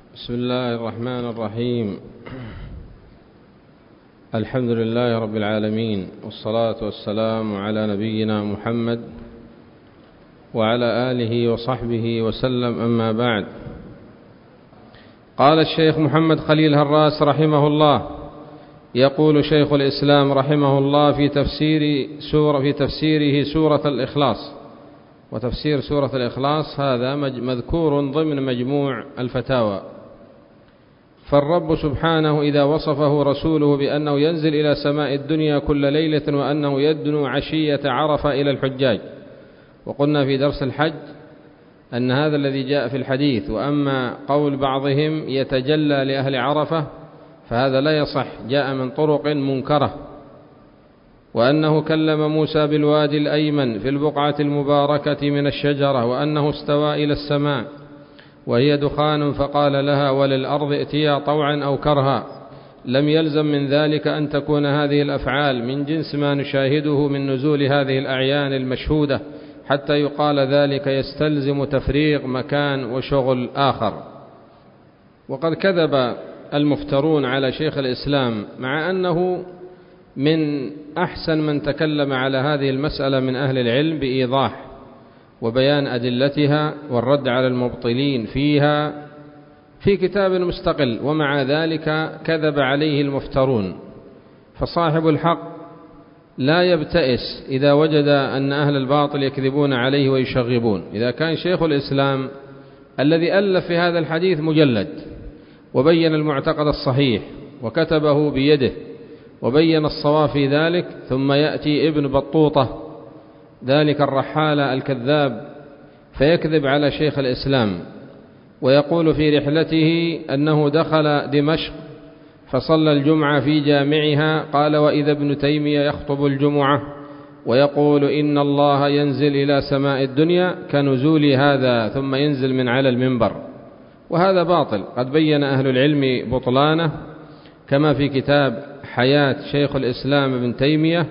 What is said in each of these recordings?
بسم الله الرحمن الرحيم. الحمد لله رب العالمين، والصلاة والسلام على نبينا محمد وعلى آله وصحبه وسلم، أما بعد. قال الشيخ محمد خليل هراس رحمه الله: يقول شيخ الإسلام رحمه الله في تفسيره سورة الإخلاص. وتفسير سورة الإخلاص هذا مذكور ضمن مجموع الفتاوى. فالرب سبحانه إذا وصفه رسوله بأنه ينزل إلى سماء الدنيا كل ليلة وأنه يدنو عشية عرفة إلى الحجاج، وقلنا في درس الحج أن هذا الذي جاء في الحديث. وأما قول بعضهم يتجلى لأهل عرفة فهذا لا يصح، جاء من طرق منكرة. وأنه كلم موسى بالوادي الأيمن في البقعة المباركة من الشجرة، وأنه استوى إلى السماء وهي دخان فقال لها وللأرض ائتيا طوعا أو كرها. لم يلزم من ذلك أن تكون هذه الأفعال من جنس ما نشاهده من نزول هذه الأعيان المشهودة حتى يقال ذلك يستلزم تفريغ مكان وشغل آخر. وقد كذب المفترون على شيخ الإسلام، مع أنه من أحسن من تكلم على هذه المسألة من أهل العلم بإيضاح وبيان أدلتها والرد على المبطلين فيها في كتاب مستقل، ومع ذلك كذب عليه المفترون. فصاحب الحق لا يبتئس إذا وجد أن أهل الباطل يكذبون عليه ويشغبون. إذا كان شيخ الإسلام الذي ألف في هذا الحديث مجلد وبين المعتقد الصحيح وكتبه بيده وبين الصواب في ذلك، ثم يأتي ابن بطوطة ذلك الرحال الكذاب فيكذب على شيخ الإسلام ويقول في رحلته أنه دخل دمشق فصلى الجمعة في جامعها. قال: وإذا ابن تيمية يخطب الجمعة ويقول إن الله ينزل إلى سماء الدنيا كنزول هذا ثم ينزل من على المنبر. وهذا باطل، قد بين أهل العلم بطلانه، كما في كتاب حياة شيخ الإسلام ابن تيمية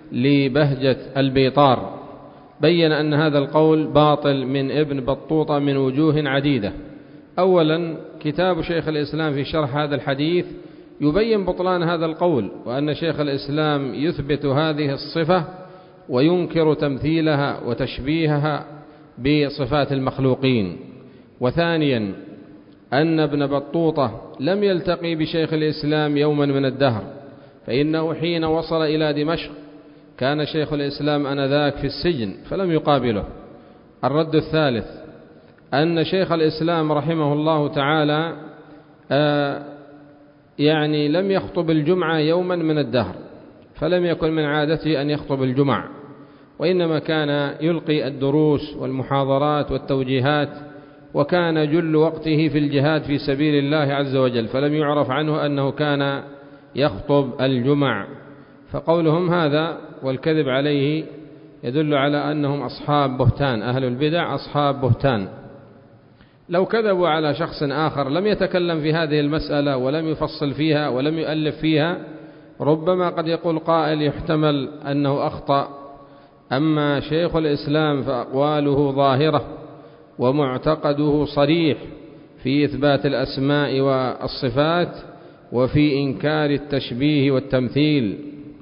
لبهجة البيطار، بين أن هذا القول باطل من ابن بطوطة من وجوه عديدة. أولا، كتاب شيخ الإسلام في شرح هذا الحديث يبين بطلان هذا القول، وأن شيخ الإسلام يثبت هذه الصفة وينكر تمثيلها وتشبيهها بصفات المخلوقين. وثانيا، أن ابن بطوطة لم يلتقي بشيخ الإسلام يوما من الدهر، فإنه حين وصل إلى دمشق كان شيخ الإسلام آنذاك في السجن فلم يقابله. الرد الثالث، أن شيخ الإسلام رحمه الله تعالى لم يخطب الجمعة يوما من الدهر، فلم يكن من عادته أن يخطب الجمعة، وإنما كان يلقي الدروس والمحاضرات والتوجيهات، وكان جل وقته في الجهاد في سبيل الله عز وجل، فلم يعرف عنه أنه كان يخطب الجمع. فقولهم هذا والكذب عليه يدل على أنهم أصحاب بهتان، أهل البدع أصحاب بهتان. لو كذبوا على شخص آخر لم يتكلم في هذه المسألة ولم يفصل فيها ولم يؤلف فيها، ربما قد يقول قائل يحتمل أنه أخطأ. أما شيخ الإسلام فأقواله ظاهرة ومعتقده صريح في إثبات الأسماء والصفات وفي إنكار التشبيه والتمثيل.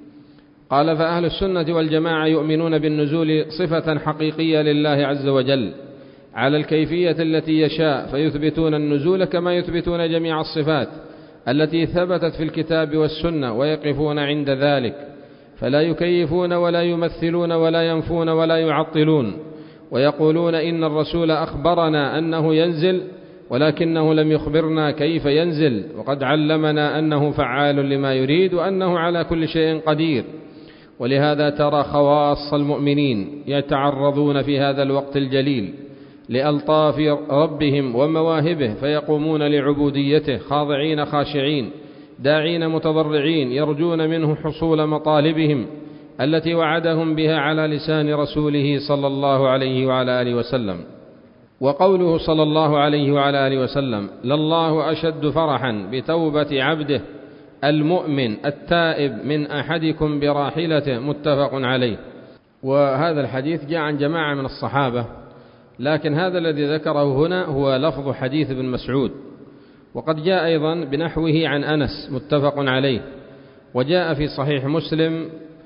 قال: فأهل السنة والجماعة يؤمنون بالنزول صفة حقيقية لله عز وجل على الكيفية التي يشاء، فيثبتون النزول كما يثبتون جميع الصفات التي ثبتت في الكتاب والسنة، ويقفون عند ذلك، فلا يكيفون ولا يمثلون ولا ينفون ولا يعطلون. ويقولون إن الرسول أخبرنا أنه ينزل ولكنه لم يخبرنا كيف ينزل، وقد علمنا أنه فعال لما يريد وأنه على كل شيء قدير. ولهذا ترى خواص المؤمنين يتعرضون في هذا الوقت الجليل لألطاف ربهم ومواهبه، فيقومون لعبوديته خاضعين خاشعين داعين متضرعين، يرجون منه حصول مطالبهم التي وعدهم بها على لسان رسوله صلى الله عليه وعلى آله وسلم. وقوله صلى الله عليه وعلى آله وسلم: لله أشد فرحا بتوبة عبده المؤمن التائب من أحدكم براحلته، متفق عليه. وهذا الحديث جاء عن جماعة من الصحابة، لكن هذا الذي ذكره هنا هو لفظ حديث ابن مسعود، وقد جاء أيضا بنحوه عن أنس متفق عليه، وجاء في صحيح مسلم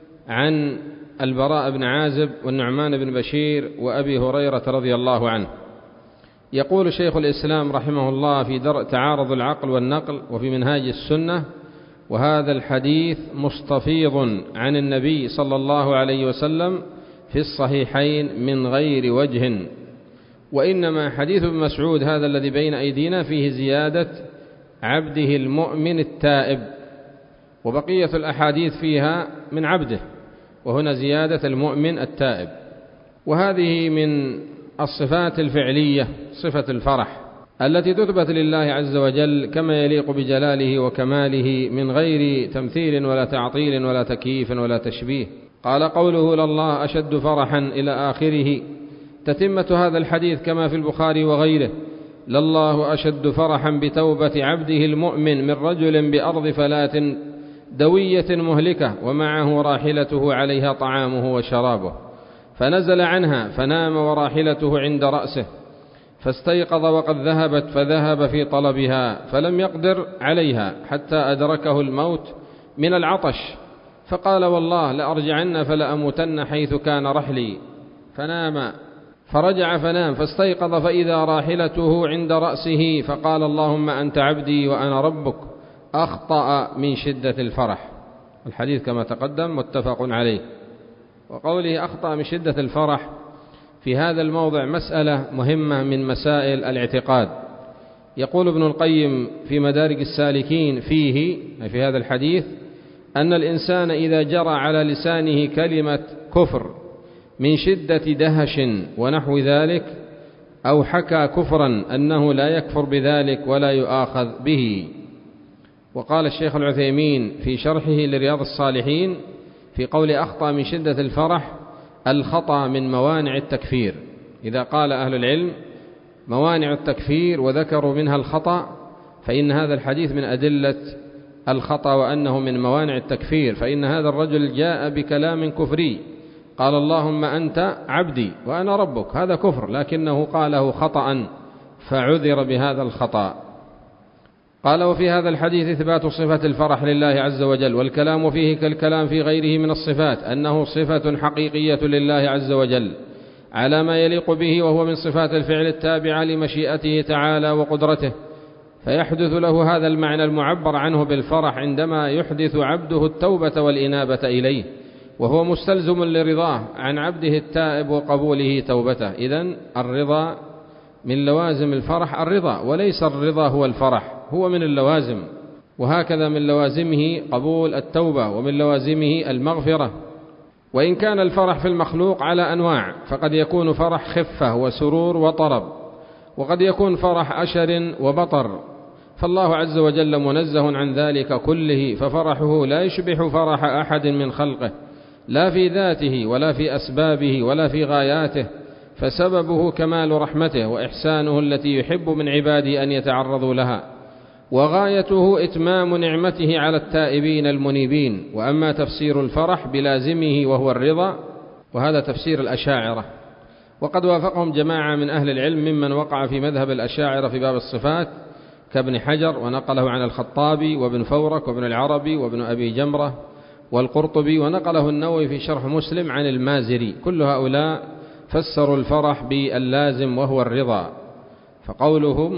عن البراء بن عازب والنعمان بن بشير وأبي هريرة رضي الله عنه. يقول شيخ الإسلام رحمه الله في درء تعارض العقل والنقل وفي منهاج السنة: وهذا الحديث مستفيض عن النبي صلى الله عليه وسلم في الصحيحين من غير وجه، وإنما حديث ابن مسعود هذا الذي بين أيدينا فيه زيادة عبده المؤمن التائب، وبقية الأحاديث فيها من عبده، وهنا زيادة المؤمن التائب. وهذه من الصفات الفعلية، صفة الفرح التي تثبت لله عز وجل كما يليق بجلاله وكماله من غير تمثيل ولا تعطيل ولا تكييف ولا تشبيه. قال قوله: لله أشد فرحا إلى آخره، تتمة هذا الحديث كما في البخاري وغيره: لله أشد فرحا بتوبة عبده المؤمن من رجل بأرض فلاة دوية مهلكة ومعه راحلته عليها طعامه وشرابه، فنزل عنها فنام وراحلته عند رأسه، فاستيقظ وقد ذهبت، فذهب في طلبها فلم يقدر عليها حتى أدركه الموت من العطش، فقال: والله لأرجعن فلأموتن حيث كان رحلي، فنام، فرجع فنام، فاستيقظ فإذا راحلته عند رأسه، فقال: اللهم أنت عبدي وأنا ربك، أخطأ من شدة الفرح. الحديث كما تقدم متفق عليه. وقوله أخطأ من شدة الفرح في هذا الموضع مسألة مهمة من مسائل الاعتقاد. يقول ابن القيم في مدارج السالكين فيه، في هذا الحديث، أن الإنسان إذا جرى على لسانه كلمة كفر من شدة دهش ونحو ذلك، أو حكى كفرا أنه لا يكفر بذلك ولا يؤاخذ به. وقال الشيخ العثيمين في شرحه لرياض الصالحين في قول أخطأ من شدة الفرح: الخطأ من موانع التكفير. إذا قال أهل العلم موانع التكفير وذكروا منها الخطأ، فإن هذا الحديث من أدلة الخطأ وأنه من موانع التكفير، فإن هذا الرجل جاء بكلام كفري، قال: اللهم أنت عبدي وأنا ربك، هذا كفر، لكنه قاله خطأ فعذر بهذا الخطأ. قال: وفي هذا الحديث إثبات صفة الفرح لله عز وجل، والكلام فيه كالكلام في غيره من الصفات، أنه صفة حقيقية لله عز وجل على ما يليق به، وهو من صفات الفعل التابعة لمشيئته تعالى وقدرته، فيحدث له هذا المعنى المعبر عنه بالفرح عندما يحدث عبده التوبة والإنابة إليه، وهو مستلزم لرضاه عن عبده التائب وقبوله توبته. إذن الرضا من لوازم الفرح الرضا، وليس الرضا هو الفرح، هو من اللوازم. وهكذا من لوازمه قبول التوبة، ومن لوازمه المغفرة. وإن كان الفرح في المخلوق على أنواع، فقد يكون فرح خفة وسرور وطرب، وقد يكون فرح أشر وبطر، فالله عز وجل منزه عن ذلك كله، ففرحه لا يشبه فرح أحد من خلقه، لا في ذاته ولا في أسبابه ولا في غاياته، فسببه كمال رحمته وإحسانه التي يحب من عباده أن يتعرضوا لها، وغايته إتمام نعمته على التائبين المنيبين. وأما تفسير الفرح بلازمه وهو الرضا، وهذا تفسير الأشاعرة، وقد وافقهم جماعة من أهل العلم ممن وقع في مذهب الأشاعرة في باب الصفات كابن حجر، ونقله عن الخطابي وابن فورك وابن العربي وابن أبي جمرة والقرطبي، ونقله النووي في شرح مسلم عن المازري. كل هؤلاء فسروا الفرح باللازم وهو الرضا، فقولهم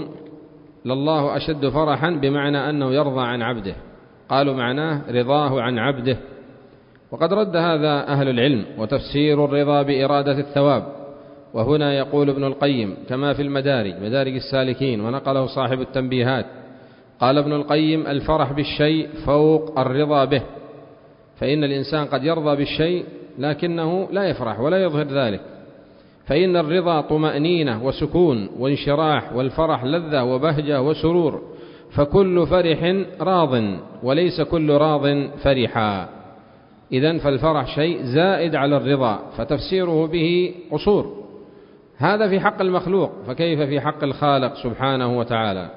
لله أشد فرحا بمعنى أنه يرضى عن عبده، قالوا معناه رضاه عن عبده. وقد رد هذا أهل العلم، وتفسير الرضا بإرادة الثواب. وهنا يقول ابن القيم كما في مدارج السالكين، ونقله صاحب التنبيهات، قال ابن القيم: الفرح بالشيء فوق الرضا به، فإن الإنسان قد يرضى بالشيء لكنه لا يفرح ولا يظهر ذلك، فإن الرضا طمأنينة وسكون وانشراح، والفرح لذة وبهجة وسرور، فكل فرح راض وليس كل راض فرحا. إذن فالفرح شيء زائد على الرضا، فتفسيره به قصور، هذا في حق المخلوق، فكيف في حق الخالق سبحانه وتعالى؟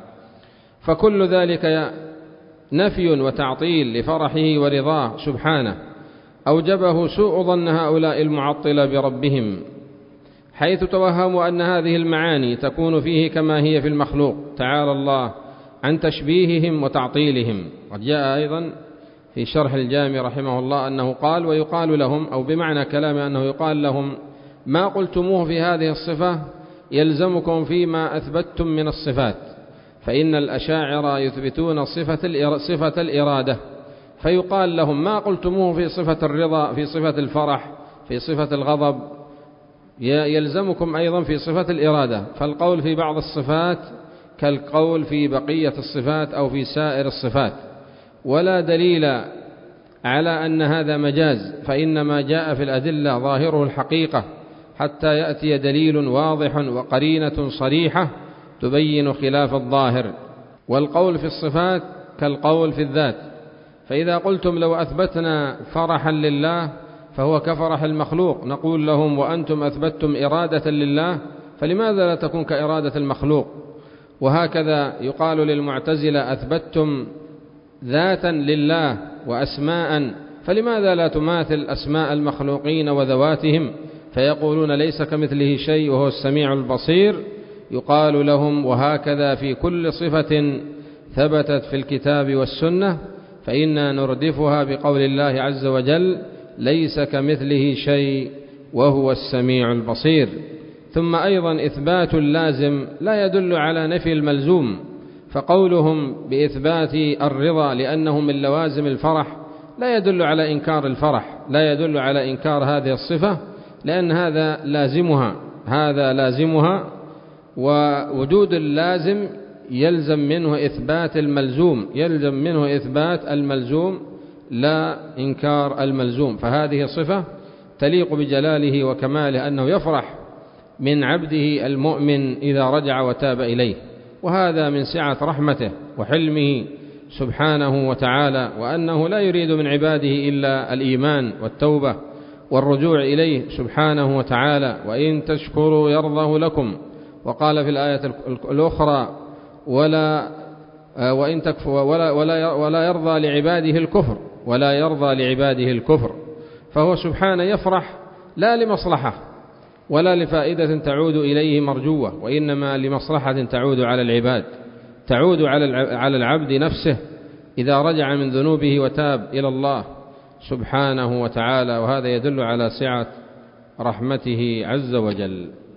فكل ذلك نفي وتعطيل لفرحه ورضاه سبحانه، أوجبه سوء ظن هؤلاء المعطلة بربهم، حيث توهموا أن هذه المعاني تكون فيه كما هي في المخلوق، تعالى الله عن تشبيههم وتعطيلهم. قد جاء أيضا في شرح الجامع رحمه الله أنه قال ويقال لهم، أو بمعنى كلامه أنه يقال لهم: ما قلتموه في هذه الصفة يلزمكم فيما أثبتتم من الصفات، فإن الأشاعرة يثبتون صفة الإرادة، فيقال لهم: ما قلتموه في صفة الرضا، في صفة الفرح، في صفة الغضب، يلزمكم أيضا في صفة الإرادة. فالقول في بعض الصفات كالقول في بقية الصفات أو في سائر الصفات، ولا دليل على أن هذا مجاز، فإنما جاء في الأدلة ظاهره الحقيقة حتى يأتي دليل واضح وقرينة صريحة تبين خلاف الظاهر. والقول في الصفات كالقول في الذات، فإذا قلتم لو أثبتنا فرحا لله فهو كفرح المخلوق، نقول لهم: وأنتم أثبتتم إرادة لله، فلماذا لا تكون كإرادة المخلوق؟ وهكذا يقال للمعتزلة: أثبتتم ذاتا لله وأسماء، فلماذا لا تماثل أسماء المخلوقين وذواتهم؟ فيقولون: ليس كمثله شيء وهو السميع البصير. يقال لهم: وهكذا في كل صفة ثبتت في الكتاب والسنة فإنا نردفها بقول الله عز وجل: ليس كمثله شيء وهو السميع البصير. ثم أيضا إثبات اللازم لا يدل على نفي الملزوم، فقولهم بإثبات الرضا لأنه من لوازم الفرح لا يدل على إنكار الفرح، لا يدل على إنكار هذه الصفة، لأن هذا لازمها، ووجود اللازم يلزم منه إثبات الملزوم، لا إنكار الملزوم. فهذه صفة تليق بجلاله وكماله أنه يفرح من عبده المؤمن إذا رجع وتاب إليه، وهذا من سعة رحمته وحلمه سبحانه وتعالى، وأنه لا يريد من عباده إلا الإيمان والتوبة والرجوع إليه سبحانه وتعالى: وإن تشكروا يرضه لكم. وقال في الآية الأخرى: وإن تكفروا ولا يرضى لعباده الكفر. فهو سبحانه يفرح لا لمصلحة ولا لفائدة تعود إليه مرجوة، وإنما لمصلحة تعود على العباد، تعود على العبد نفسه إذا رجع من ذنوبه وتاب إلى الله سبحانه وتعالى. وهذا يدل على سعة رحمته عز وجل.